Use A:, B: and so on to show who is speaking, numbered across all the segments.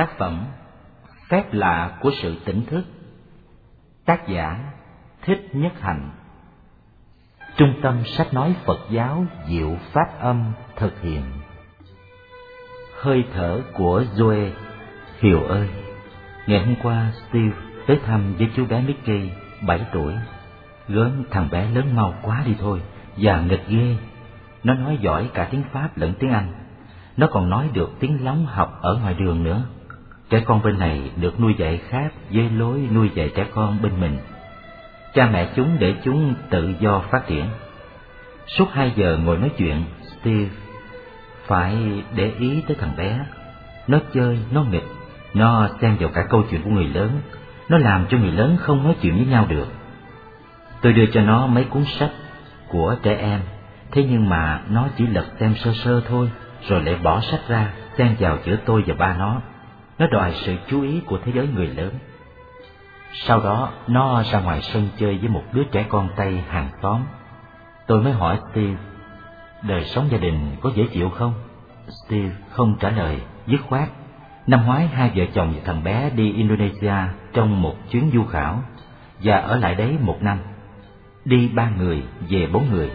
A: Tác phẩm Phép lạ của sự tỉnh thức. Tác giả Thích Nhất Hạnh. Trung tâm sách nói Phật giáo Diệu Pháp Âm thực hiện. Hơi thở của Joe. Hiếu ơi, ngày hôm qua Steve tới thăm với chú bé Mickey 7 tuổi. Gớm thằng bé lớn mau quá đi thôi, và nghịch ghê. Nó nói giỏi cả tiếng Pháp lẫn tiếng Anh. Nó còn nói được tiếng lóng học ở ngoài đường nữa. Trẻ con bên này được nuôi dạy khác với lối nuôi dạy trẻ con bên mình. Cha mẹ chúng để chúng tự do phát triển. Suốt 2 giờ ngồi nói chuyện, Steve phải để ý tới thằng bé. Nó chơi, nó nghịch, nó xen vào cả câu chuyện của người lớn. Nó làm cho người lớn không nói chuyện với nhau được. Tôi đưa cho nó mấy cuốn sách của trẻ em, thế nhưng mà nó chỉ lật xem sơ sơ thôi, rồi lại bỏ sách ra, xen vào giữa tôi và ba nó. Nó đòi sự chú ý của thế giới người lớn. Sau đó, nó ra ngoài sân chơi với một đứa trẻ con Tây hàng xóm. Tôi mới hỏi Steve, đời sống gia đình có dễ chịu không? Steve không trả lời, dứt khoát. Năm ngoái 2 vợ chồng và thằng bé đi Indonesia trong một chuyến du khảo, và ở lại đấy 1 năm. Đi 3 người, về 4 người.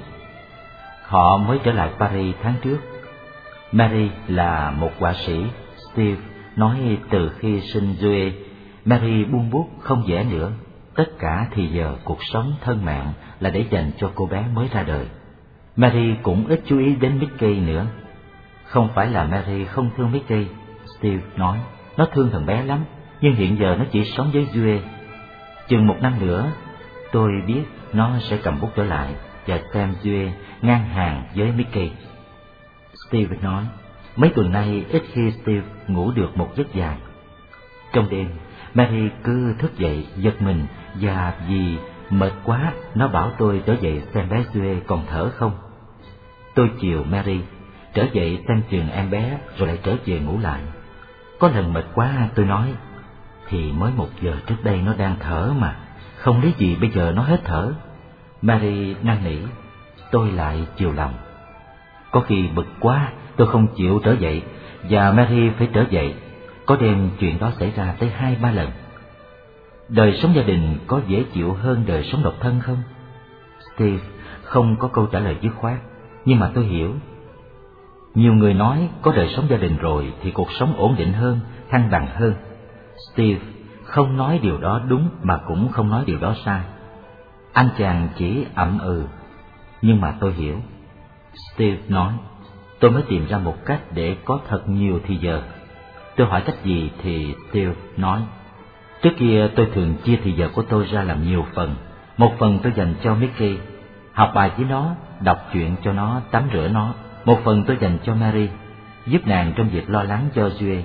A: Họ mới trở lại Paris tháng trước. Mary là một họa sĩ. Steve nói từ khi sinh Joe, Mary buông bút không vẽ nữa. Tất cả thì giờ cuộc sống thân mạng là để dành cho cô bé mới ra đời. Mary cũng ít chú ý đến Mickey nữa. Không phải là Mary không thương Mickey, Steve nói. Nó thương thằng bé lắm, nhưng hiện giờ nó chỉ sống với Joe. Chừng 1 năm nữa, tôi biết nó sẽ cầm bút trở lại và xem Joe ngang hàng với Mickey. Steve nói. Mấy tuần nay ít khi Steve ngủ được một giấc dài. Trong đêm, Mary cứ thức dậy giật mình, và vì mệt quá, nó bảo tôi trở dậy xem bé Joe còn thở không. Tôi chiều Mary, trở dậy xem chừng em bé rồi lại trở về ngủ lại. Có lần mệt quá tôi nói, thì mới 1 giờ trước đây nó đang thở mà, không lý gì bây giờ nó hết thở. Mary năn nỉ, tôi lại chiều lòng. Có khi bực quá, tôi không chịu trở dậy, và Mary phải trở dậy. Có đêm chuyện đó xảy ra tới 2-3 lần. Đời sống gia đình có dễ chịu hơn đời sống độc thân không? Steve không có câu trả lời dứt khoát, nhưng mà tôi hiểu. Nhiều người nói có đời sống gia đình rồi thì cuộc sống ổn định hơn, thăng bằng hơn. Steve không nói điều đó đúng mà cũng không nói điều đó sai. Anh chàng chỉ ậm ừ, nhưng mà tôi hiểu. Steve nói, tôi mới tìm ra một cách để có thật nhiều thì giờ. Tôi hỏi cách gì thì Steve nói, trước kia tôi thường chia thì giờ của tôi ra làm nhiều phần. Một phần tôi dành cho Mickey, học bài với nó, đọc truyện cho nó, tắm rửa nó. Một phần tôi dành cho Mary, giúp nàng trong việc lo lắng cho Joe.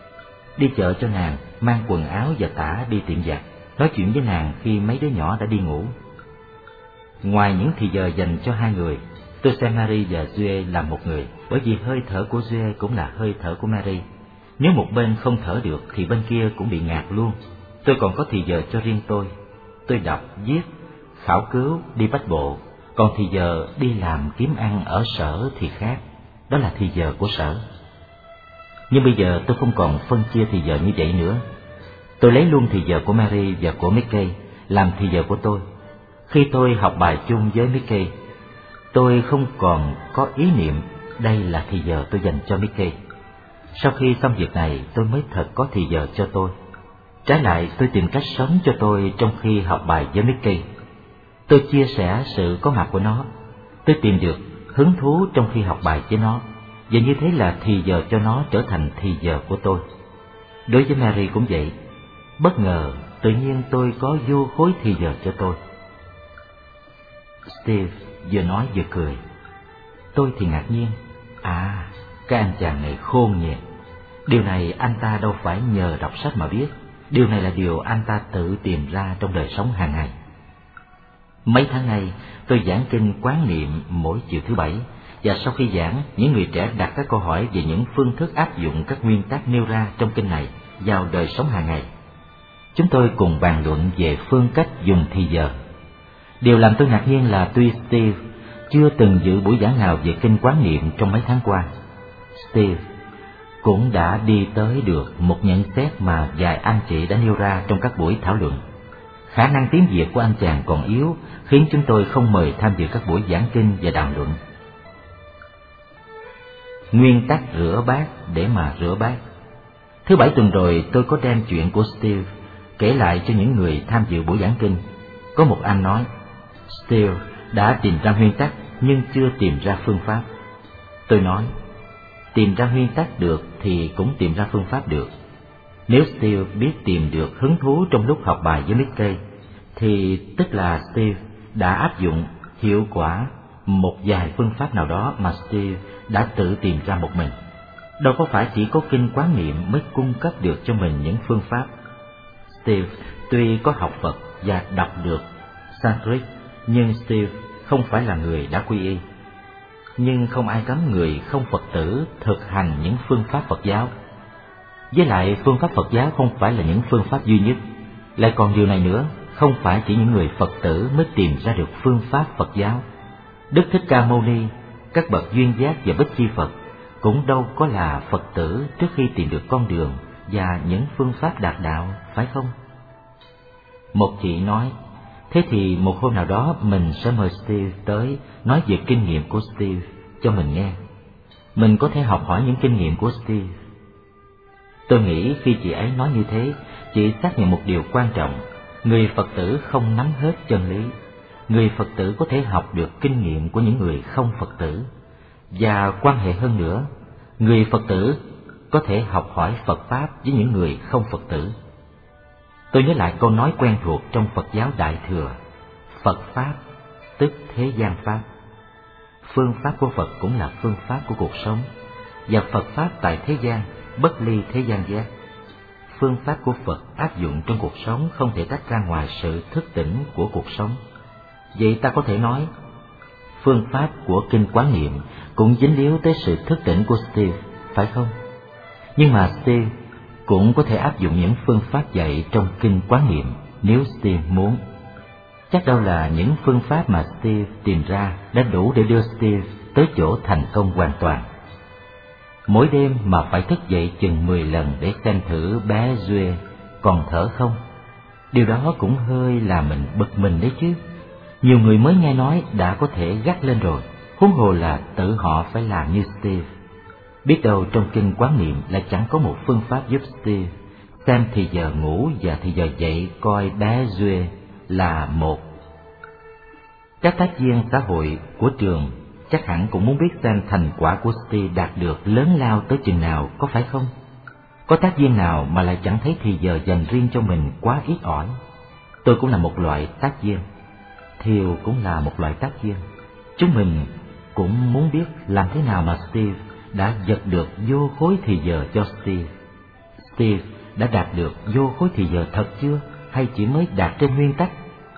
A: Đi chợ cho nàng, mang quần áo và tã đi tiệm giặt, nói chuyện với nàng khi mấy đứa nhỏ đã đi ngủ. Ngoài những thì giờ dành cho 2 người, tôi xem Mary và Joe làm một người, bởi vì hơi thở của Joe cũng là hơi thở của Mary. Nếu một bên không thở được thì bên kia cũng bị ngạt luôn. Tôi còn có thì giờ cho riêng tôi. Tôi đọc, viết, khảo cứu, đi bách bộ. Còn thì giờ đi làm kiếm ăn ở sở thì khác. Đó là thì giờ của sở. Nhưng bây giờ tôi không còn phân chia thì giờ như vậy nữa. Tôi lấy luôn thì giờ của Mary và của Mickey làm thì giờ của tôi. Khi tôi học bài chung với Mickey, tôi không còn có ý niệm đây là thì giờ tôi dành cho Mickey. Sau khi xong việc này, tôi mới thật có thì giờ cho tôi. Trái lại, tôi tìm cách sống cho tôi trong khi học bài với Mickey. Tôi chia sẻ sự có mặt của nó. Tôi tìm được hứng thú trong khi học bài với nó, và như thế là thì giờ cho nó trở thành thì giờ của tôi. Đối với Mary cũng vậy. Bất ngờ, tự nhiên tôi có vô khối thì giờ cho tôi. Steve vừa nói vừa cười. Tôi thì ngạc nhiên. Cái anh chàng này khôn nhỉ. Điều này anh ta đâu phải nhờ đọc sách mà biết. Điều này là điều anh ta tự tìm ra trong đời sống hàng ngày. Mấy tháng nay, tôi giảng kinh quán niệm mỗi chiều thứ Bảy, và sau khi giảng, những người trẻ đặt các câu hỏi về những phương thức áp dụng các nguyên tắc nêu ra trong kinh này vào đời sống hàng ngày. Chúng tôi cùng bàn luận về phương cách dùng thì giờ. Điều làm tôi ngạc nhiên là tuy Steve chưa từng dự buổi giảng nào về kinh quán niệm trong mấy tháng qua, Steve cũng đã đi tới được một nhận xét mà vài anh chị đã nêu ra trong các buổi thảo luận. Khả năng tiếng Việt của anh chàng còn yếu, khiến chúng tôi không mời tham dự các buổi giảng kinh và đàm luận. Nguyên tắc rửa bát để mà rửa bát. Thứ Bảy tuần rồi tôi có đem chuyện của Steve kể lại cho những người tham dự buổi giảng kinh. Có một anh nói, Steve đã tìm ra nguyên tắc nhưng chưa tìm ra phương pháp. Tôi nói, tìm ra nguyên tắc được thì cũng tìm ra phương pháp được. Nếu Steve biết tìm được hứng thú trong lúc học bài với Mickey, thì tức là Steve đã áp dụng hiệu quả một vài phương pháp nào đó mà Steve đã tự tìm ra một mình. Đâu có phải chỉ có kinh Quán Niệm mới cung cấp được cho mình những phương pháp. Steve tuy có học Phật và đọc được Sanskrit, nhưng Steve không phải là người đã quy y. Nhưng không ai cấm người không Phật tử thực hành những phương pháp Phật giáo. Với lại phương pháp Phật giáo không phải là những phương pháp duy nhất. Lại còn điều này nữa, không phải chỉ những người Phật tử mới tìm ra được phương pháp Phật giáo. Đức Thích Ca Mâu Ni, các bậc duyên giác và Bích Chi Phật cũng đâu có là Phật tử trước khi tìm được con đường và những phương pháp đạt đạo, phải không? Một chị nói, thế thì một hôm nào đó mình sẽ mời Steve tới nói về kinh nghiệm của Steve cho mình nghe. Mình có thể học hỏi những kinh nghiệm của Steve. Tôi nghĩ khi chị ấy nói như thế, chị xác nhận một điều quan trọng: người Phật tử không nắm hết chân lý. Người Phật tử có thể học được kinh nghiệm của những người không Phật tử. Và quan hệ hơn nữa, người Phật tử có thể học hỏi Phật Pháp với những người không Phật tử. Tôi nhớ lại câu nói quen thuộc trong Phật giáo Đại Thừa: Phật Pháp tức thế gian Pháp. Phương pháp của Phật cũng là phương pháp của cuộc sống, và Phật Pháp tại thế gian bất ly thế gian giác. Phương pháp của Phật áp dụng trong cuộc sống không thể tách ra ngoài sự thức tỉnh của cuộc sống. Vậy ta có thể nói, phương pháp của kinh Quán Niệm cũng dính líu tới sự thức tỉnh của Steve, phải không? Nhưng mà Steve cũng có thể áp dụng những phương pháp dạy trong kinh Quán Niệm nếu Steve muốn. Chắc đâu là những phương pháp mà Steve tìm ra đã đủ để đưa Steve tới chỗ thành công hoàn toàn. Mỗi đêm mà phải thức dậy chừng 10 lần để xem thử bé Duê còn thở không. Điều đó cũng hơi làm mình bực mình đấy chứ. Nhiều người mới nghe nói đã có thể gắt lên rồi, huống hồ là tự họ phải làm như Steve. Biết đâu trong kinh Quán Niệm lại chẳng có một phương pháp giúp Steve xem thì giờ ngủ và thì giờ dậy coi bé Duê là một. Các tác viên xã hội của trường chắc hẳn cũng muốn biết xem thành quả của Steve đạt được lớn lao tới chừng nào, có phải không? Có tác viên nào mà lại chẳng thấy thì giờ dành riêng cho mình quá ít ỏi. Tôi cũng là một loại tác viên, Thiều cũng là một loại tác viên. Chúng mình cũng muốn biết làm thế nào mà Steve đã giật được vô khối thì giờ cho Steve. Steve đã đạt được vô khối thì giờ thật chưa, hay chỉ mới đạt trên nguyên tắc?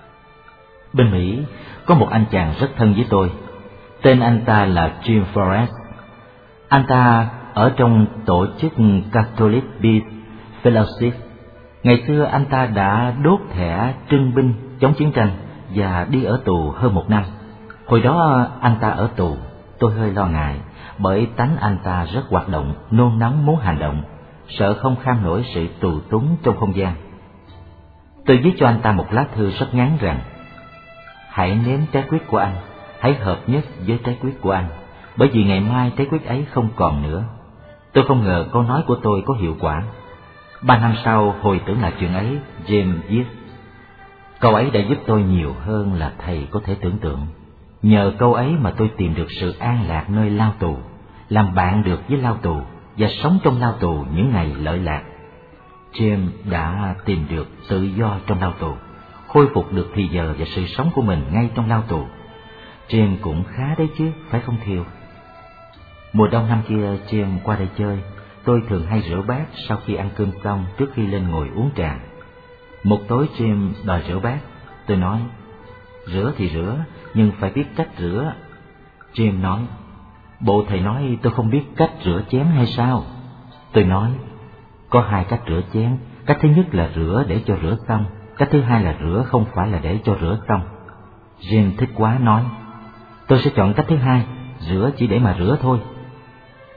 A: Bên Mỹ có một anh chàng rất thân với tôi. Tên anh ta là Jim Forrest. Anh ta ở trong tổ chức Catholic Peace Fellowship. Ngày xưa anh ta đã đốt thẻ trưng binh chống chiến tranh và đi ở tù hơn 1 năm. Hồi đó anh ta ở tù, tôi hơi lo ngại, bởi tánh anh ta rất hoạt động, nôn nóng muốn hành động, sợ không kham nổi sự tù túng trong không gian. Tôi viết cho anh ta một lá thư rất ngắn rằng: hãy nếm trái quýt của anh, hãy hợp nhất với trái quýt của anh, bởi vì ngày mai trái quýt ấy không còn nữa. Tôi không ngờ câu nói của tôi có hiệu quả. 3 năm sau hồi tưởng lại chuyện ấy, James viết: câu ấy đã giúp tôi nhiều hơn là thầy có thể tưởng tượng. Nhờ câu ấy mà tôi tìm được sự an lạc nơi lao tù, làm bạn được với lao tù và sống trong lao tù những ngày lợi lạc. James đã tìm được tự do trong lao tù, khôi phục được thì giờ và sự sống của mình ngay trong lao tù. James cũng khá đấy chứ, phải không Thiều? Mùa đông năm kia James qua đây chơi, tôi thường hay rửa bát sau khi ăn cơm xong trước khi lên ngồi uống trà. Một tối James đòi rửa bát. Tôi nói: rửa thì rửa, nhưng phải biết cách rửa. James nói: bộ thầy nói tôi không biết cách rửa chén hay sao? Tôi nói: có 2 cách rửa chén. Cách thứ nhất là rửa để cho rửa xong. Cách thứ hai là rửa không phải là để cho rửa xong. James thích quá nói: tôi sẽ chọn cách thứ hai, rửa chỉ để mà rửa thôi.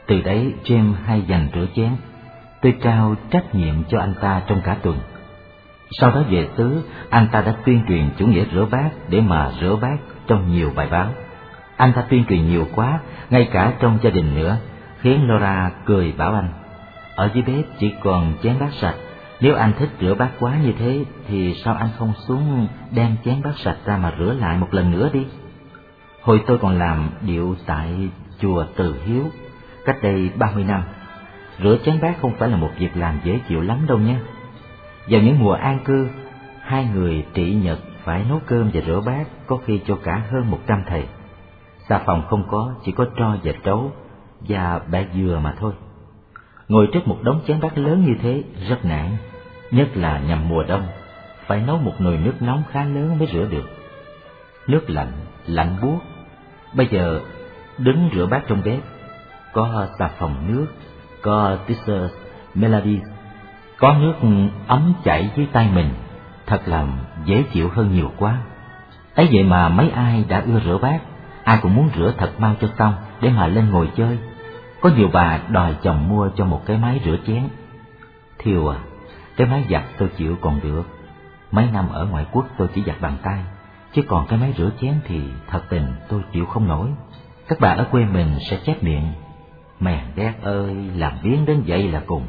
A: Từ đấy James hay dành rửa chén. Tôi trao trách nhiệm cho anh ta trong cả tuần. Sau đó về xứ, anh ta đã tuyên truyền chủ nghĩa rửa bát để mà rửa bát trong nhiều bài báo. Anh ta tuyên truyền nhiều quá, ngay cả trong gia đình nữa, khiến Laura cười bảo anh: ở dưới bếp chỉ còn chén bát sạch, nếu anh thích rửa bát quá như thế thì sao anh không xuống đem chén bát sạch ra mà rửa lại một lần nữa đi. Hồi tôi còn làm điệu tại chùa Từ Hiếu cách đây 30 năm, rửa chén bát không phải là một việc làm dễ chịu lắm đâu nhé. Vào những mùa an cư, hai người trị nhật phải nấu cơm và rửa bát, có khi cho cả hơn 100 thầy. Xà phòng không có, chỉ có tro và trấu và bẹ dừa mà thôi. Ngồi trước một đống chén bát lớn như thế rất nản, nhất là nhằm mùa đông, phải nấu một nồi nước nóng khá lớn mới rửa được. Nước lạnh, lạnh buốt. Bây giờ đứng rửa bát trong bếp, có xà phòng nước, có tisser, melody, có nước ấm chảy dưới tay mình, thật là dễ chịu hơn nhiều quá. Ấy vậy mà mấy ai đã ưa rửa bát, ai cũng muốn rửa thật mau cho xong để mà lên ngồi chơi. Có nhiều bà đòi chồng mua cho một cái máy rửa chén. Thiều à, cái máy giặt tôi chịu còn được. Mấy năm ở ngoại quốc tôi chỉ giặt bằng tay, chứ còn cái máy rửa chén thì thật tình tôi chịu không nổi. Các bà ở quê mình sẽ chép miệng: mèn đét ơi, làm biếng đến vậy là cùng.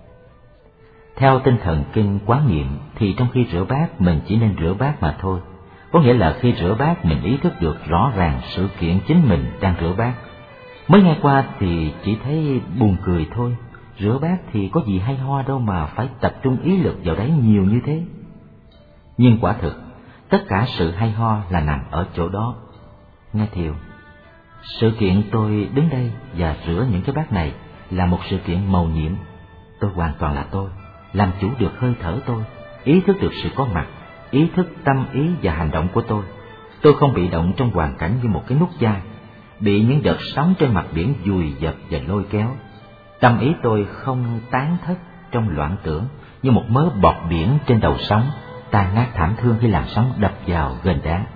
A: Theo tinh thần kinh quán niệm thì trong khi rửa bát mình chỉ nên rửa bát mà thôi. Có nghĩa là khi rửa bát mình ý thức được rõ ràng sự kiện chính mình đang rửa bát. Mới nghe qua thì chỉ thấy buồn cười thôi. Rửa bát thì có gì hay ho đâu mà phải tập trung ý lực vào đấy nhiều như thế. Nhưng quả thực, tất cả sự hay ho là nằm ở chỗ đó. Nghe Thiều, sự kiện tôi đứng đây và rửa những cái bát này là một sự kiện mầu nhiệm. Tôi hoàn toàn là tôi, làm chủ được hơi thở tôi, ý thức được sự có mặt, ý thức tâm ý và hành động của tôi. Tôi không bị động trong hoàn cảnh như một cái nút chai, bị những đợt sóng trên mặt biển dùi dập và lôi kéo. Tâm ý tôi không tán thất trong loạn tưởng như một mớ bọt biển trên đầu sóng, tan nát thảm thương khi làn sóng đập vào gần đá.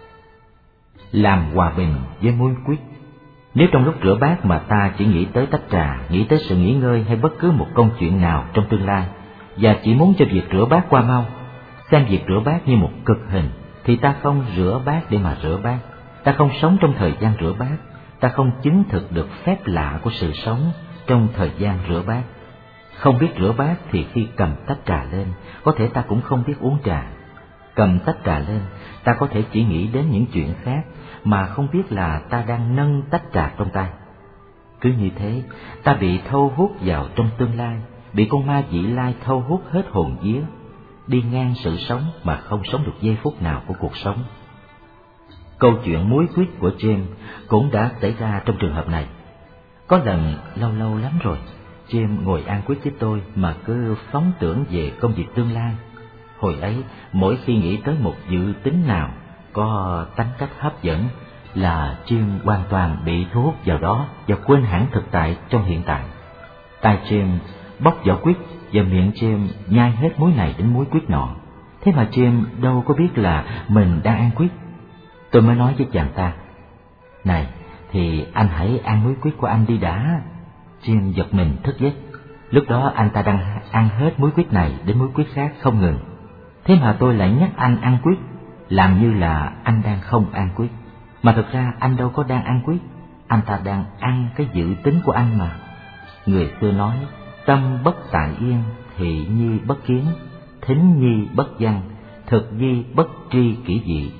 A: Làm hòa bình với muối quýt. Nếu trong lúc rửa bát mà ta chỉ nghĩ tới tách trà, nghĩ tới sự nghỉ ngơi hay bất cứ một công chuyện nào trong tương lai, và chỉ muốn cho việc rửa bát qua mau, xem việc rửa bát như một cực hình, thì ta không rửa bát để mà rửa bát, ta không sống trong thời gian rửa bát, ta không chứng thực được phép lạ của sự sống trong thời gian rửa bát. Không biết rửa bát thì khi cầm tách trà lên, có thể ta cũng không biết uống trà. Cầm tách trà lên, ta có thể chỉ nghĩ đến những chuyện khác mà không biết là ta đang nâng tách trà trong tay. Cứ như thế, ta bị thâu hút vào trong tương lai, bị con ma vị lai thâu hút hết hồn vía, đi ngang sự sống mà không sống được giây phút nào của cuộc sống. Câu chuyện muối quýt của James cũng đã xảy ra trong trường hợp này. Có lần lâu lâu lắm rồi, James ngồi ăn quýt với tôi mà cứ phóng tưởng về công việc tương lai. Hồi ấy, mỗi khi nghĩ tới một dự tính nào có tính cách hấp dẫn là James hoàn toàn bị thu hút vào đó và quên hẳn thực tại trong hiện tại. Tai James bóc vỏ quýt và miệng James nhai hết muối này đến muối quýt nọ. Thế mà James đâu có biết là mình đang ăn quýt. Tôi mới nói với chàng ta: này, thì anh hãy ăn muối quýt của anh đi đã. James giật mình thức giấc. Lúc đó anh ta đang ăn hết muối quýt này đến muối quýt khác không ngừng. Thế mà tôi lại nhắc anh ăn quýt, làm như là anh đang không ăn quýt. Mà thực ra anh đâu có đang ăn quýt, anh ta đang ăn cái dự tính của anh mà. Người xưa nói: tâm bất tại yên, thị nhi bất kiến, thính nhi bất văn, thực nhi bất tri kỷ dị.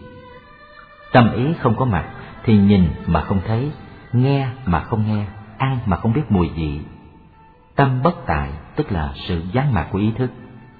A: Tâm ý không có mặt thì nhìn mà không thấy, nghe mà không nghe, ăn mà không biết mùi vị. Tâm bất tại tức là sự vắng mặt của ý thức.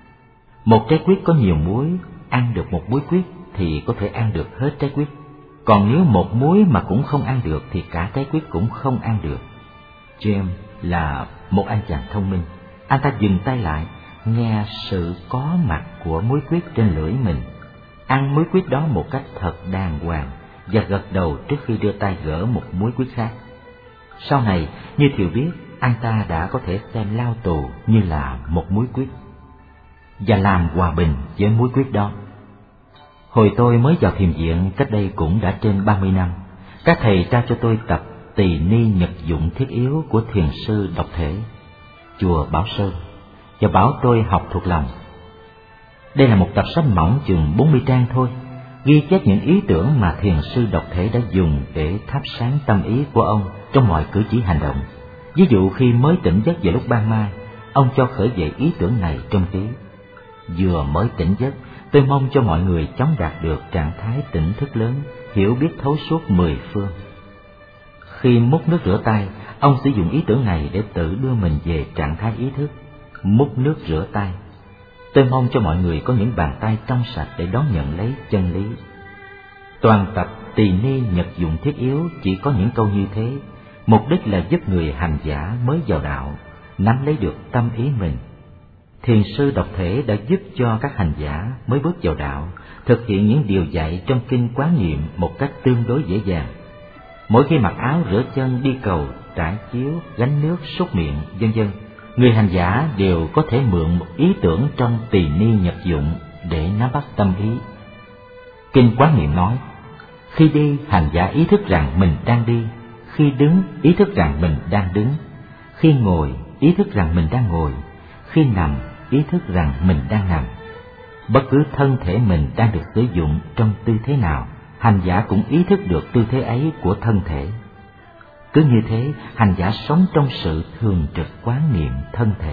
A: Một trái quýt có nhiều muối, ăn được một muối quýt thì có thể ăn được hết trái quýt. Còn nếu một muối mà cũng không ăn được thì cả trái quýt cũng không ăn được. James là một anh chàng thông minh. Anh ta dừng tay lại, nghe sự có mặt của muối quýt trên lưỡi mình, ăn muối quýt đó một cách thật đàng hoàng và gật đầu trước khi đưa tay gỡ một muối quýt khác. Sau này, như Thiều biết, anh ta đã có thể xem lao tù như là một muối quýt và làm hòa bình với muối quýt đó. Hồi tôi mới vào thiền viện cách đây cũng đã trên 30 năm, các thầy trao cho tôi tập Tỳ ni nhật dụng thiết yếu của thiền sư Độc Thể, chùa Bảo Sơn, và bảo tôi học thuộc lòng. Đây là một tập sách mỏng chừng 40 trang thôi, ghi chép những ý tưởng mà thiền sư Độc Thể đã dùng để thắp sáng tâm ý của ông trong mọi cử chỉ hành động. Ví dụ khi mới tỉnh giấc vào lúc ban mai, ông cho khởi dậy ý tưởng này trong trí: vừa mới tỉnh giấc, tôi mong cho mọi người chóng đạt được trạng thái tỉnh thức lớn, hiểu biết thấu suốt 10 phương. Khi múc nước rửa tay, ông sử dụng ý tưởng này để tự đưa mình về trạng thái ý thức. Múc nước rửa tay, tôi mong cho mọi người có những bàn tay trong sạch để đón nhận lấy chân lý. Toàn tập Tỳ ni nhật dụng thiết yếu chỉ có những câu như thế, mục đích là giúp người hành giả mới vào đạo nắm lấy được tâm ý mình. Thiền sư Độc Thể đã giúp cho các hành giả mới bước vào đạo thực hiện những điều dạy trong kinh Quán Niệm một cách tương đối dễ dàng. Mỗi khi mặc áo, rửa chân, đi cầu, trải chiếu, gánh nước, súc miệng, vân vân, người hành giả đều có thể mượn một ý tưởng trong Tỳ ni nhật dụng để nắm bắt tâm ý. Kinh Quán Niệm nói: khi đi, hành giả ý thức rằng mình đang đi; khi đứng, ý thức rằng mình đang đứng; khi ngồi, ý thức rằng mình đang ngồi; khi nằm, ý thức rằng mình đang nằm. Bất cứ thân thể mình đang được sử dụng trong tư thế nào, hành giả cũng ý thức được tư thế ấy của thân thể. Cứ như thế, hành giả sống trong sự thường trực quán niệm thân thể.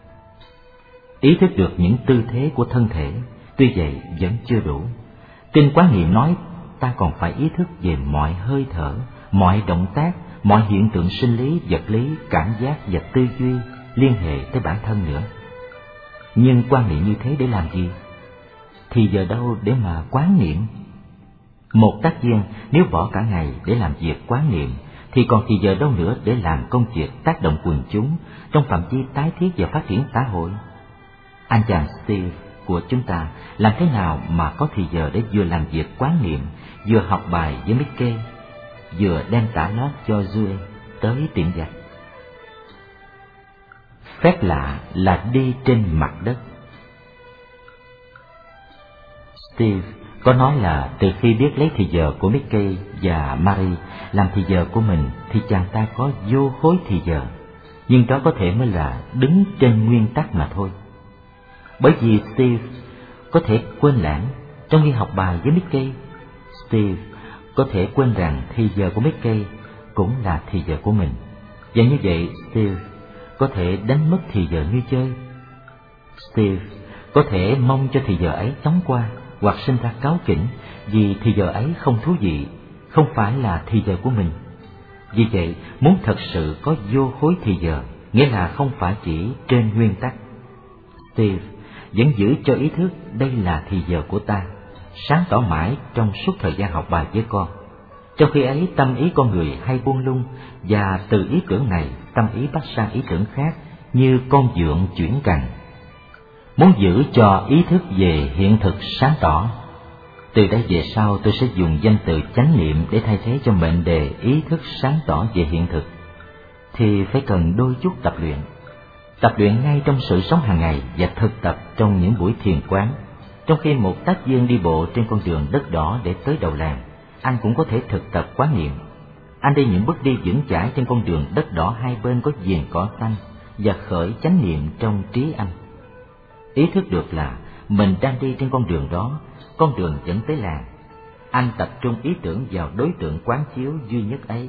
A: Ý thức được những tư thế của thân thể, tuy vậy vẫn chưa đủ. Kinh Quán Niệm nói ta còn phải ý thức về mọi hơi thở, mọi động tác, mọi hiện tượng sinh lý, vật lý, cảm giác và tư duy liên hệ tới bản thân nữa. Nhưng quan niệm như thế để làm gì? Thì giờ đâu để mà quán niệm? Một tác viên nếu bỏ cả ngày để làm việc quán niệm thì còn thì giờ đâu nữa để làm công việc tác động quần chúng trong phạm vi tái thiết và phát triển xã hội? Anh chàng Steve của chúng ta làm thế nào mà có thì giờ để vừa làm việc quán niệm, vừa học bài với Mickey, vừa đem tả lót cho Joe tới tiệm giặt? Phép lạ là đi trên mặt đất. Steve có nói là từ khi biết lấy thì giờ của Mickey và Mary làm thì giờ của mình thì chàng ta có vô khối thì giờ, nhưng đó có thể mới là đứng trên nguyên tắc mà thôi. Bởi vì Steve có thể quên lãng trong khi học bài với Mickey. Steve có thể quên rằng thì giờ của Mickey cũng là thì giờ của mình, và như vậy Steve có thể đánh mất thì giờ như chơi. Steve có thể mong cho thì giờ ấy chóng qua, hoặc sinh ra cáu kỉnh vì thì giờ ấy không thú vị, không phải là thì giờ của mình. Vì vậy, muốn thật sự có vô khối thì giờ, nghĩa là không phải chỉ trên nguyên tắc. Steve vẫn giữ cho ý thức đây là thì giờ của ta, sáng tỏ mãi trong suốt thời gian học bài với con. Trong khi ấy, tâm ý con người hay buông lung, và từ ý tưởng này, tâm ý bắt sang ý tưởng khác, như con dượng chuyển cành. Muốn giữ cho ý thức về hiện thực sáng tỏ, từ đây về sau tôi sẽ dùng danh từ chánh niệm để thay thế cho mệnh đề ý thức sáng tỏ về hiện thực, thì phải cần đôi chút tập luyện. Tập luyện ngay trong sự sống hàng ngày và thực tập trong những buổi thiền quán. Trong khi một tác viên đi bộ trên con đường đất đỏ để tới đầu làng, anh cũng có thể thực tập quán niệm. Anh đi những bước đi vững chãi trên con đường đất đỏ hai bên có viền cỏ xanh và khởi chánh niệm trong trí anh. Ý thức được là mình đang đi trên con đường đó, con đường dẫn tới làng. Anh tập trung ý tưởng vào đối tượng quán chiếu duy nhất ấy.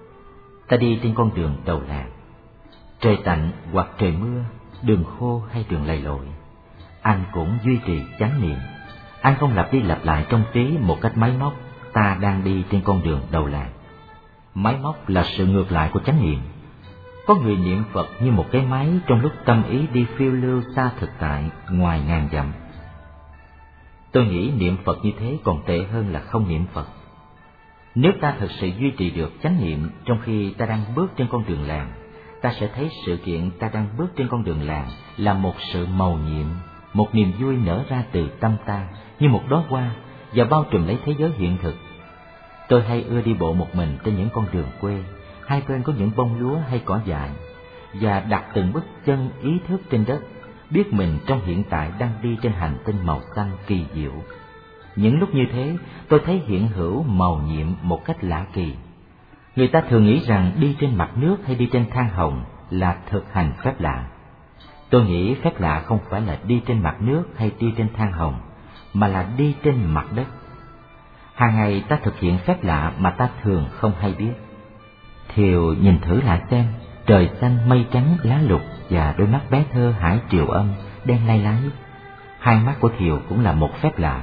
A: Ta đi trên con đường đầu làng. Trời tạnh hoặc trời mưa, đường khô hay đường lầy lội, anh cũng duy trì chánh niệm. Anh không lặp đi lặp lại trong trí một cách máy móc, ta đang đi trên con đường đầu làng. Máy móc là sự ngược lại của chánh niệm. Có người niệm Phật như một cái máy trong lúc tâm ý đi phiêu lưu xa thực tại ngoài ngàn dặm. Tôi nghĩ niệm Phật như thế còn tệ hơn là không niệm Phật. Nếu ta thực sự duy trì được chánh niệm trong khi ta đang bước trên con đường làng, ta sẽ thấy sự kiện ta đang bước trên con đường làng là một sự mầu nhiệm, một niềm vui nở ra từ tâm ta như một đóa hoa và bao trùm lấy thế giới hiện thực. Tôi hay ưa đi bộ một mình trên những con đường quê, hai bên có những bông lúa hay cỏ dại, và đặt từng bước chân ý thức trên đất, biết mình trong hiện tại đang đi trên hành tinh màu xanh kỳ diệu. Những lúc như thế, tôi thấy hiện hữu mầu nhiệm một cách lạ kỳ. Người ta thường nghĩ rằng đi trên mặt nước hay đi trên than hồng là thực hành phép lạ. Tôi nghĩ phép lạ không phải là đi trên mặt nước hay đi trên than hồng, mà là đi trên mặt đất. Hàng ngày ta thực hiện phép lạ mà ta thường không hay biết. Thiều nhìn thử lại xem, trời xanh mây trắng lá lục và đôi mắt bé thơ hải triều âm đen lay lái. Hai mắt của Thiều cũng là một phép lạ.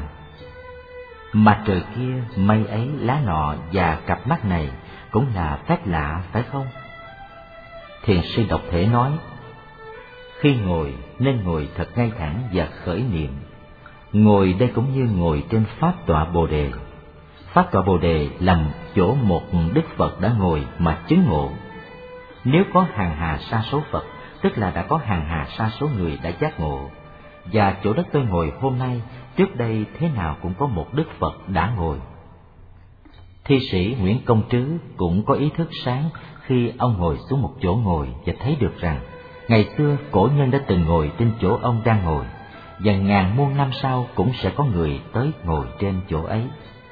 A: Mặt trời kia, mây ấy, lá nọ và cặp mắt này cũng là phép lạ, phải không? Thiền sư Độc Thể nói, khi ngồi nên ngồi thật ngay thẳng và khởi niệm. Ngồi đây cũng như ngồi trên pháp tọa Bồ Đề. Pháp tọa Bồ Đề là chỗ một Đức Phật đã ngồi mà chứng ngộ. Nếu có hàng hà sa số Phật, tức là đã có hàng hà sa số người đã giác ngộ. Và chỗ đất tôi ngồi hôm nay, trước đây thế nào cũng có một Đức Phật đã ngồi. Thi sĩ Nguyễn Công Trứ cũng có ý thức sáng khi ông ngồi xuống một chỗ ngồi và thấy được rằng ngày xưa cổ nhân đã từng ngồi trên chỗ ông đang ngồi, và ngàn muôn năm sau cũng sẽ có người tới ngồi trên chỗ ấy.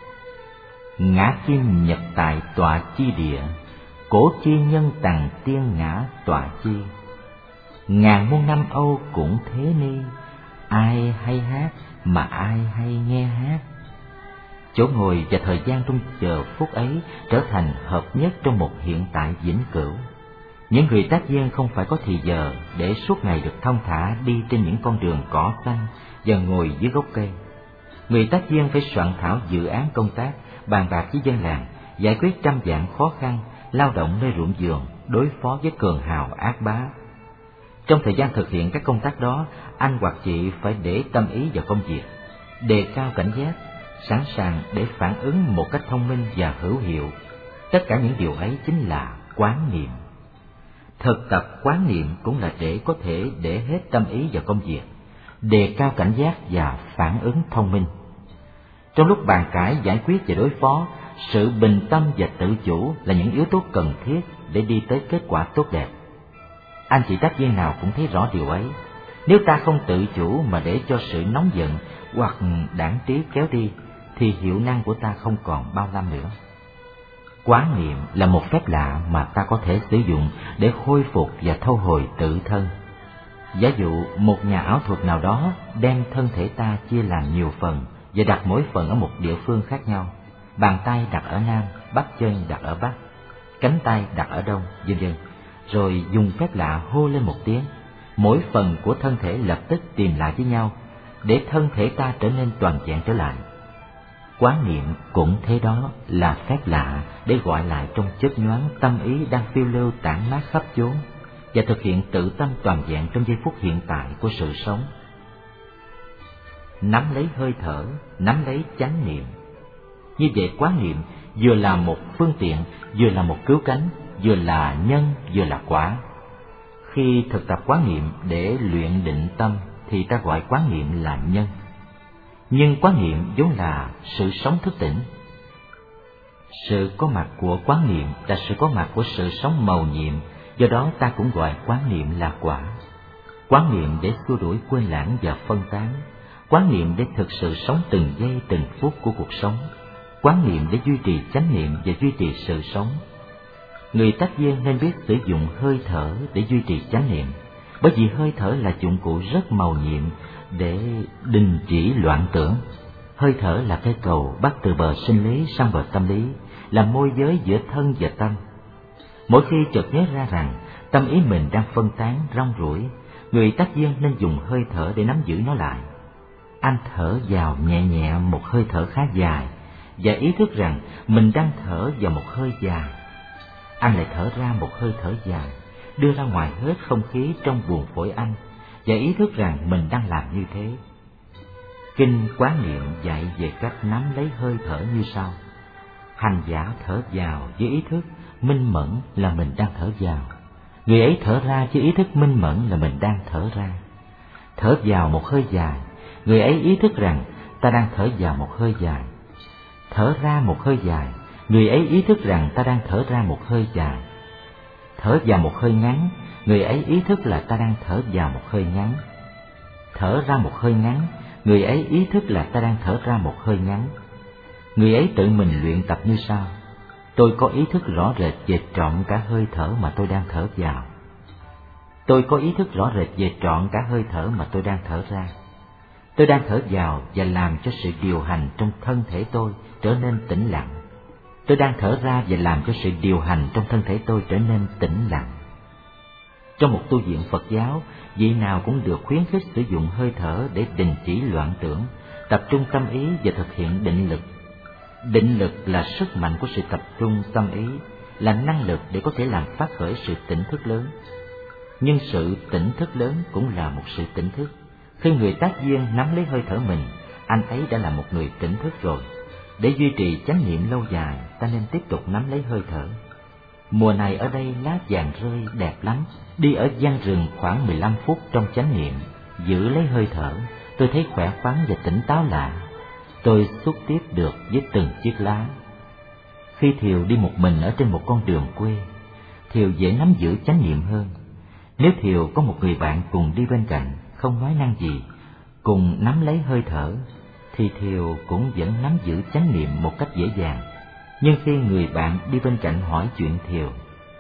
A: Ngã kim nhập tại tọa chi địa, cổ chi nhân tằng tiên ngã tọa chi. Ngàn muôn năm âu cũng thế ni, ai hay hát mà ai hay nghe hát. Chỗ ngồi và thời gian trong giờ phút ấy trở thành hợp nhất trong một hiện tại vĩnh cửu. Những người tác viên không phải có thì giờ để suốt ngày được thong thả đi trên những con đường cỏ xanh và ngồi dưới gốc cây. Người tác viên phải soạn thảo dự án công tác, bàn bạc với dân làng, giải quyết trăm dạng khó khăn, lao động nơi ruộng vườn, đối phó với cường hào ác bá. Trong thời gian thực hiện các công tác đó, anh hoặc chị phải để tâm ý vào công việc, đề cao cảnh giác, sẵn sàng để phản ứng một cách thông minh và hữu hiệu. Tất cả những điều ấy chính là quán niệm. Thực tập quán niệm cũng là để có thể để hết tâm ý vào công việc, đề cao cảnh giác và phản ứng thông minh. Trong lúc bàn cãi, giải quyết và đối phó, sự bình tâm và tự chủ là những yếu tố cần thiết để đi tới kết quả tốt đẹp. Anh chị tác viên nào cũng thấy rõ điều ấy. Nếu ta không tự chủ mà để cho sự nóng giận hoặc đãng trí kéo đi, thì hiệu năng của ta không còn bao năm nữa. Quán niệm là một phép lạ mà ta có thể sử dụng để khôi phục và thâu hồi tự thân. Giả dụ một nhà ảo thuật nào đó đem thân thể ta chia làm nhiều phần và đặt mỗi phần ở một địa phương khác nhau. Bàn tay đặt ở Nam, bắp chân đặt ở Bắc, cánh tay đặt ở Đông, vân vân. Rồi dùng phép lạ hô lên một tiếng, mỗi phần của thân thể lập tức tìm lại với nhau, để thân thể ta trở nên toàn vẹn trở lại. Quán niệm cũng thế đó, là phép lạ để gọi lại trong chớp nhoáng tâm ý đang phiêu lưu tản mát khắp chốn, và thực hiện tự tâm toàn vẹn trong giây phút hiện tại của sự sống. Nắm lấy hơi thở, nắm lấy chánh niệm. Như vậy quán niệm vừa là một phương tiện, vừa là một cứu cánh, vừa là nhân, vừa là quả. Khi thực tập quán niệm để luyện định tâm thì ta gọi quán niệm là nhân. Nhưng quán niệm vốn là sự sống thức tỉnh. Sự có mặt của quán niệm là sự có mặt của sự sống mầu nhiệm, do đó ta cũng gọi quán niệm là quả. Quán niệm để xua đuổi quên lãng và phân tán, quán niệm để thực sự sống từng giây từng phút của cuộc sống, quán niệm để duy trì chánh niệm và duy trì sự sống. Người tác viên nên biết sử dụng hơi thở để duy trì chánh niệm, bởi vì hơi thở là dụng cụ rất mầu nhiệm để đình chỉ loạn tưởng. Hơi thở là cây cầu bắt từ bờ sinh lý sang bờ tâm lý, là môi giới giữa thân và tâm. Mỗi khi chợt nhớ ra rằng tâm ý mình đang phân tán, rong ruổi, người tác viên nên dùng hơi thở để nắm giữ nó lại. Anh thở vào nhẹ nhẹ một hơi thở khá dài, và ý thức rằng mình đang thở vào một hơi dài. Anh lại thở ra một hơi thở dài, đưa ra ngoài hết không khí trong buồng phổi anh, và ý thức rằng mình đang làm như thế. Kinh Quán Niệm dạy về cách nắm lấy hơi thở như sau. Hành giả thở vào với ý thức minh mẫn là mình đang thở vào, người ấy thở ra với ý thức minh mẫn là mình đang thở ra. Thở vào một hơi dài, người ấy ý thức rằng ta đang thở vào một hơi dài. Thở ra một hơi dài, người ấy ý thức rằng ta đang thở ra một hơi dài. Thở vào một hơi ngắn, người ấy ý thức là ta đang thở vào một hơi ngắn. Thở ra một hơi ngắn, người ấy ý thức là ta đang thở ra một hơi ngắn. Người ấy tự mình luyện tập như sau. tôi có ý thức rõ rệt về trọn cả hơi thở mà tôi đang thở vào. Tôi có ý thức rõ rệt về trọn cả hơi thở mà tôi đang thở ra. Tôi đang thở vào và làm cho sự điều hành trong thân thể tôi trở nên tĩnh lặng. Tôi đang thở ra và làm cho sự điều hành trong thân thể tôi trở nên tĩnh lặng. Trong một tu viện Phật giáo, vị nào cũng được khuyến khích sử dụng hơi thở để đình chỉ loạn tưởng, tập trung tâm ý và thực hiện định lực. Định lực là sức mạnh của sự tập trung tâm ý, là năng lực để có thể làm phát khởi sự tỉnh thức lớn. Nhưng sự tỉnh thức lớn cũng là một sự tỉnh thức. Khi người tác viên nắm lấy hơi thở mình, anh ấy đã là một người tỉnh thức rồi. Để duy trì chánh niệm lâu dài, ta nên tiếp tục nắm lấy hơi thở. Mùa này ở đây lá vàng rơi đẹp lắm. Đi ở gian rừng khoảng 15 phút trong chánh niệm, giữ lấy hơi thở, tôi thấy khỏe khoắn và tỉnh táo lạ. Tôi xúc tiếp được với từng chiếc lá. Khi Thiều đi một mình ở trên một con đường quê, Thiều dễ nắm giữ chánh niệm hơn. Nếu Thiều có một người bạn cùng đi bên cạnh, không nói năng gì, cùng nắm lấy hơi thở, thì Thiều cũng vẫn nắm giữ chánh niệm một cách dễ dàng. Nhưng khi người bạn đi bên cạnh hỏi chuyện Thiều,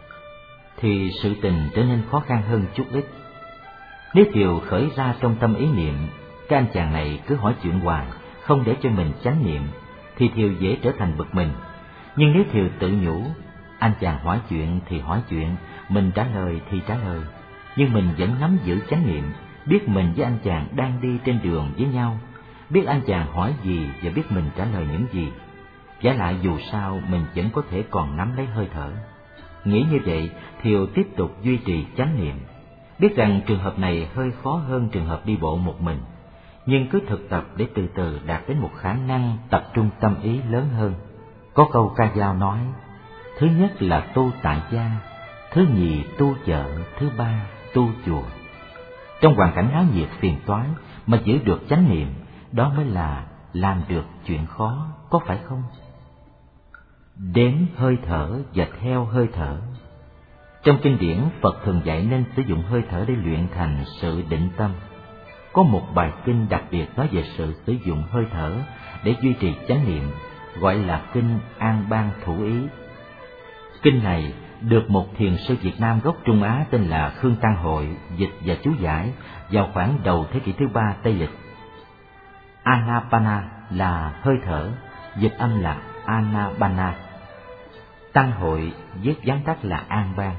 A: thì sự tình trở nên khó khăn hơn chút ít. Nếu Thiều khởi ra trong tâm ý niệm, cái anh chàng này cứ hỏi chuyện hoài, không để cho mình chánh niệm, thì Thiều dễ trở thành bực mình. Nhưng nếu Thiều tự nhủ, anh chàng hỏi chuyện thì hỏi chuyện, mình trả lời thì trả lời, nhưng mình vẫn nắm giữ chánh niệm, biết mình với anh chàng đang đi trên đường với nhau, biết anh chàng hỏi gì và biết mình trả lời những gì. Vả lại dù sao mình vẫn có thể còn nắm lấy hơi thở. Nghĩ như vậy, Thiều tiếp tục duy trì chánh niệm, biết rằng trường hợp này hơi khó hơn trường hợp đi bộ một mình, nhưng cứ thực tập để từ từ đạt đến một khả năng tập trung tâm ý lớn hơn. Có câu ca dao nói, thứ nhất là tu tại gia, thứ nhì tu chợ, thứ ba tu chùa. Trong hoàn cảnh náo nhiệt phiền toái mà giữ được chánh niệm, đó mới là làm được chuyện khó, có phải không? Đếm hơi thở và theo hơi thở. Trong kinh điển, Phật thường dạy nên sử dụng hơi thở để luyện thành sự định tâm. Có một bài kinh đặc biệt nói về sự sử dụng hơi thở để duy trì chánh niệm, gọi là kinh An Bang Thủ Ý. Kinh này được một thiền sư Việt Nam gốc Trung Á tên là Khương Tăng Hội dịch và chú giải vào khoảng đầu thế kỷ thứ 3 Tây lịch. Anapana là hơi thở, dịch âm là Anapana. Tăng Hội viết vắn tắt là An Bang.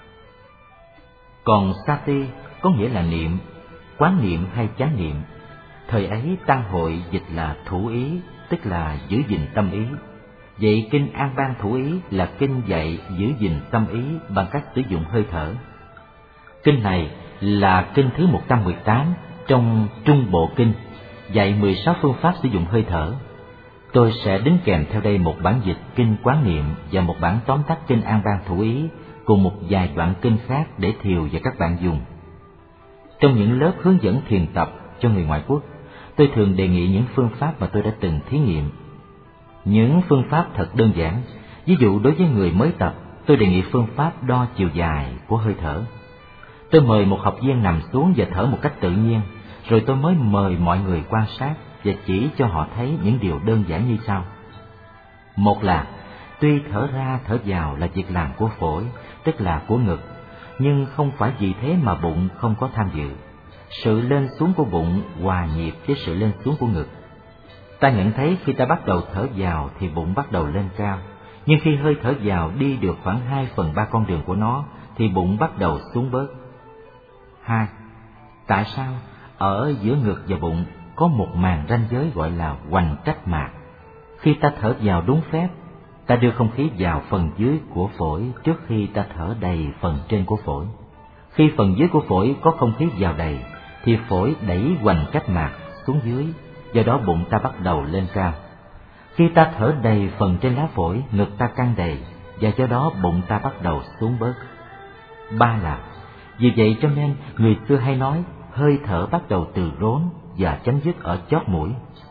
A: Còn Sati có nghĩa là niệm, quán niệm hay chánh niệm. Thời ấy Tăng Hội dịch là thủ ý, tức là giữ gìn tâm ý. Vậy kinh An Bang Thủ Ý là kinh dạy giữ gìn tâm ý bằng cách sử dụng hơi thở. Kinh này là kinh thứ 118 trong Trung Bộ Kinh, dạy 16 phương pháp sử dụng hơi thở. Tôi sẽ đính kèm theo đây một bản dịch kinh Quán Niệm và một bản tóm tắt kinh An Bang Thủ Ý cùng một vài đoạn kinh khác để Thiều và các bạn dùng. Trong những lớp hướng dẫn thiền tập cho người ngoại quốc, tôi thường đề nghị những phương pháp mà tôi đã từng thí nghiệm. Những phương pháp thật đơn giản. Ví dụ đối với người mới tập, tôi đề nghị phương pháp đo chiều dài của hơi thở. Tôi mời một học viên nằm xuống và thở một cách tự nhiên, rồi tôi mới mời mọi người quan sát và chỉ cho họ thấy những điều đơn giản như sau. Một là, tuy thở ra thở vào là việc làm của phổi, tức là của ngực, nhưng không phải vì thế mà bụng không có tham dự. Sự lên xuống của bụng hòa nhịp với sự lên xuống của ngực. Ta nhận thấy khi ta bắt đầu thở vào thì bụng bắt đầu lên cao, nhưng khi hơi thở vào đi được khoảng 2/3 con đường của nó thì bụng bắt đầu xuống bớt. 2. Tại sao ở giữa ngực và bụng có một màng ranh giới gọi là hoành trách mạc? Khi ta thở vào đúng phép, ta đưa không khí vào phần dưới của phổi trước khi ta thở đầy phần trên của phổi. Khi phần dưới của phổi có không khí vào đầy thì phổi đẩy hoành trách mạc xuống dưới, do đó bụng ta bắt đầu lên cao. Khi ta thở đầy phần trên lá phổi, ngực ta căng đầy, và do đó bụng ta bắt đầu xuống bớt. 3 là, vì vậy cho nên người xưa hay nói hơi thở bắt đầu từ rốn và chấm dứt ở chóp mũi.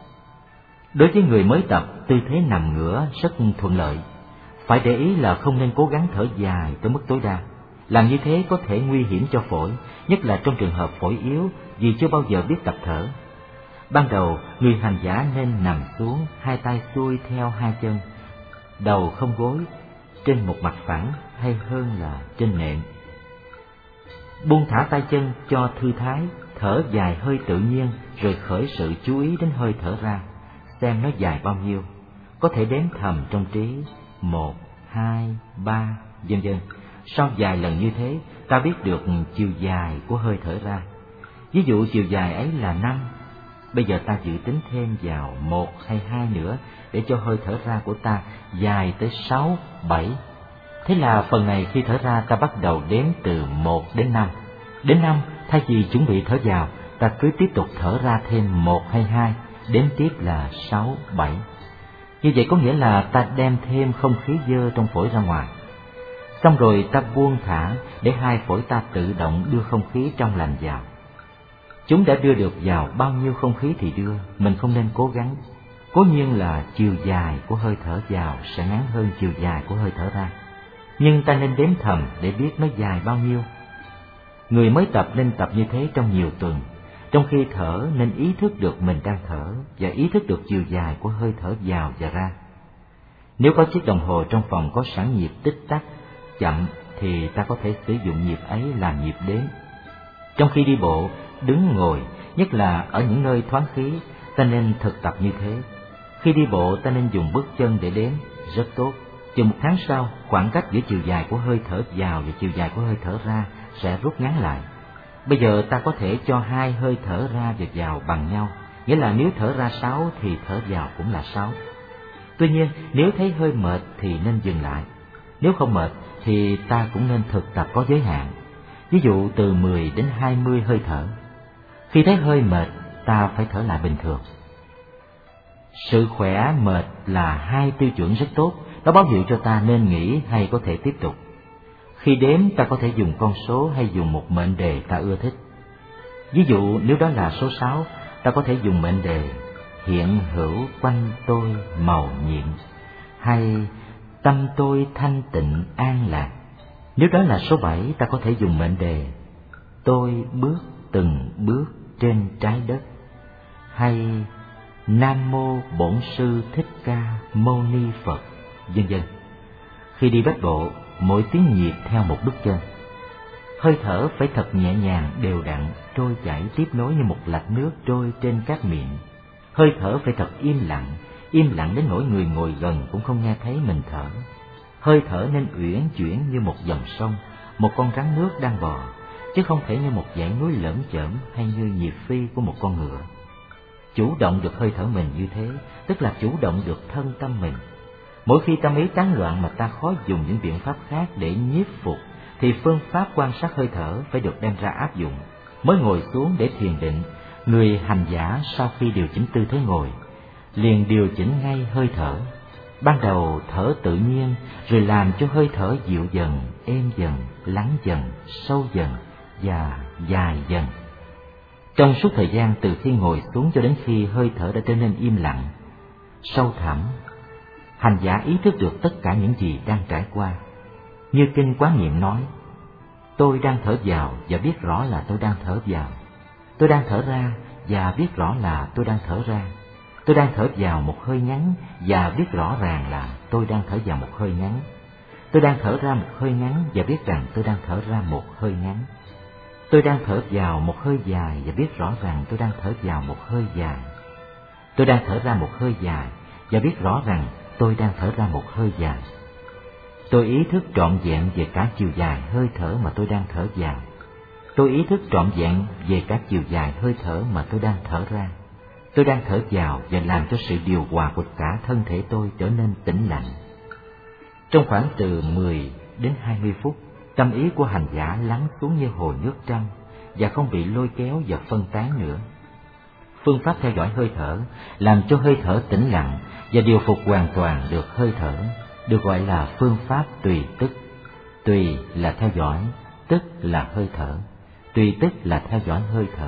A: Đối với người mới tập, tư thế nằm ngửa rất thuận lợi. Phải để ý là không nên cố gắng thở dài tới mức tối đa. Làm như thế có thể nguy hiểm cho phổi, nhất là trong trường hợp phổi yếu vì chưa bao giờ biết tập thở. Ban đầu, người hành giả nên nằm xuống, hai tay xuôi theo hai chân, đầu không gối, trên một mặt phẳng hay hơn là trên nệm. Buông thả tay chân cho thư thái, thở dài hơi tự nhiên rồi khởi sự chú ý đến hơi thở ra, xem nó dài bao nhiêu. Có thể đếm thầm trong trí 1, 2, 3, vân vân. Sau vài lần như thế, ta biết được chiều dài của hơi thở ra. Ví dụ chiều dài ấy là 5, bây giờ ta dự tính thêm vào 1 hay 2 nữa để cho hơi thở ra của ta dài tới 6, 7. Thế là phần này khi thở ra ta bắt đầu đếm từ 1 đến 5. Đến 5, thay vì chuẩn bị thở vào, ta cứ tiếp tục thở ra thêm 1 hay 2, đếm tiếp là 6, 7. Như vậy có nghĩa là ta đem thêm không khí dơ trong phổi ra ngoài. Xong rồi ta buông thả để hai phổi ta tự động đưa không khí trong lành vào. Chúng đã đưa được vào bao nhiêu không khí thì đưa, mình không nên cố gắng. Cố nhiên là chiều dài của hơi thở vào sẽ ngắn hơn chiều dài của hơi thở ra, nhưng ta nên đếm thầm để biết nó dài bao nhiêu. Người mới tập nên tập như thế trong nhiều tuần. Trong khi thở nên ý thức được mình đang thở và ý thức được chiều dài của hơi thở vào và ra. Nếu có chiếc đồng hồ trong phòng có sẵn nhịp tích tắc chậm thì ta có thể sử dụng nhịp ấy làm nhịp đếm. Trong khi đi bộ, đứng ngồi, nhất là ở những nơi thoáng khí, ta nên thực tập như thế. Khi đi bộ ta nên dùng bước chân để đếm, rất tốt. Chừng 1 tháng sau, khoảng cách giữa chiều dài của hơi thở vào và chiều dài của hơi thở ra sẽ rút ngắn lại. Bây giờ ta có thể cho hai hơi thở ra và vào bằng nhau, nghĩa là nếu thở ra 6 thì thở vào cũng là 6. Tuy nhiên, nếu thấy hơi mệt thì nên dừng lại. Nếu không mệt thì ta cũng nên thực tập có giới hạn. Ví dụ từ 10 đến 20 hơi thở. Khi thấy hơi mệt, ta phải thở lại bình thường. Sự khỏe mệt là hai tiêu chuẩn rất tốt, nó báo hiệu cho ta nên nghỉ hay có thể tiếp tục. Khi đếm ta có thể dùng con số hay dùng một mệnh đề ta ưa thích. Ví dụ nếu đó là số 6, ta có thể dùng mệnh đề hiện hữu quanh tôi màu nhiệm, hay tâm tôi thanh tịnh an lạc. Nếu đó là số 7, ta có thể dùng mệnh đề tôi bước từng bước trên trái đất, hay Nam Mô Bổn Sư Thích Ca Mâu Ni Phật, vân vân. Khi đi bách bộ, mỗi tiếng nhịp theo một bước chân. Hơi thở phải thật nhẹ nhàng, đều đặn, trôi chảy tiếp nối như một lạch nước trôi trên cát miệng. Hơi thở phải thật im lặng đến nỗi người ngồi gần cũng không nghe thấy mình thở. Hơi thở nên uyển chuyển như một dòng sông, một con rắn nước đang bò, chứ không thể như một dãy núi lởm chởm hay như nhịp phi của một con ngựa. Chủ động được hơi thở mình như thế, tức là chủ động được thân tâm mình. Mỗi khi tâm ý tán loạn mà ta khó dùng những biện pháp khác để nhiếp phục, thì phương pháp quan sát hơi thở phải được đem ra áp dụng. Mới ngồi xuống để thiền định, người hành giả sau khi điều chỉnh tư thế ngồi, liền điều chỉnh ngay hơi thở. Ban đầu thở tự nhiên, rồi làm cho hơi thở dịu dần, êm dần, lắng dần, sâu dần và dài dần. Trong suốt thời gian từ khi ngồi xuống cho đến khi hơi thở đã trở nên im lặng, sâu thẳm, hành giả ý thức được tất cả những gì đang trải qua. Như Kinh Quán Niệm nói, tôi đang thở vào và biết rõ là tôi đang thở vào. Tôi đang thở ra và biết rõ là tôi đang thở ra. Tôi đang thở vào một hơi ngắn và biết rõ ràng là tôi đang thở vào một hơi ngắn. Tôi đang thở ra một hơi ngắn và biết rằng tôi đang thở ra một hơi ngắn. Tôi đang thở vào một hơi dài và biết rõ ràng tôi đang thở vào một hơi dài. Tôi đang thở ra một hơi dài và biết rõ rằng tôi đang thở ra một hơi dài. Tôi ý thức trọn vẹn về cả chiều dài hơi thở mà tôi đang thở vào. Tôi ý thức trọn vẹn về cả chiều dài hơi thở mà tôi đang thở ra. Tôi đang thở vào và làm cho sự điều hòa của cả thân thể tôi trở nên tĩnh lặng. Trong khoảng từ 10 đến 20 phút, tâm ý của hành giả lắng xuống như hồ nước trong và không bị lôi kéo và phân tán nữa. Phương pháp theo dõi hơi thở làm cho hơi thở tĩnh lặng và điều phục hoàn toàn được hơi thở, được gọi là phương pháp tùy tức. Tùy là theo dõi, tức là hơi thở, tùy tức là theo dõi hơi thở.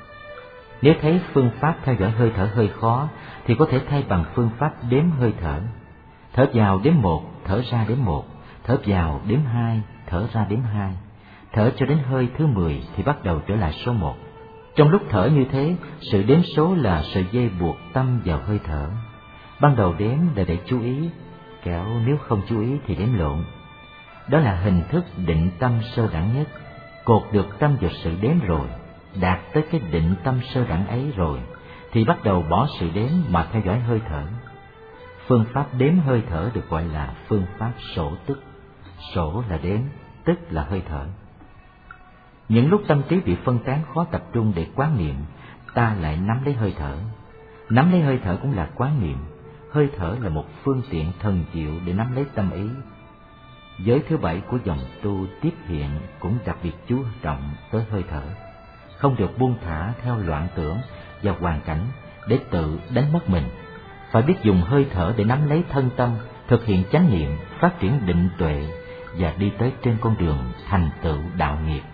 A: Nếu thấy phương pháp theo dõi hơi thở hơi khó thì có thể thay bằng phương pháp đếm hơi thở. Thở vào đếm 1, thở ra đếm 1, thở vào đếm 2, thở ra đếm 2. Thở cho đến hơi thứ 10 thì bắt đầu trở lại số 1. Trong lúc thở như thế, sự đếm số là sợi dây buộc tâm vào hơi thở. Ban đầu đếm là để chú ý, kẻo nếu không chú ý thì đếm lộn. Đó là hình thức định tâm sơ đẳng nhất. Cột được tâm vào sự đếm rồi, đạt tới cái định tâm sơ đẳng ấy rồi, thì bắt đầu bỏ sự đếm mà theo dõi hơi thở. Phương pháp đếm hơi thở được gọi là phương pháp sổ tức. Sổ là đếm, tức là hơi thở. Những lúc tâm trí bị phân tán khó tập trung để quán niệm, ta lại nắm lấy hơi thở. Nắm lấy hơi thở cũng là quán niệm. Hơi thở là một phương tiện thần diệu để nắm lấy tâm ý. Giới thứ 7 của dòng tu tiếp hiện cũng đặc biệt chú trọng tới hơi thở, không được buông thả theo loạn tưởng và hoàn cảnh để tự đánh mất mình. Phải biết dùng hơi thở để nắm lấy thân tâm, thực hiện chánh niệm, phát triển định tuệ và đi tới trên con đường thành tựu đạo nghiệp.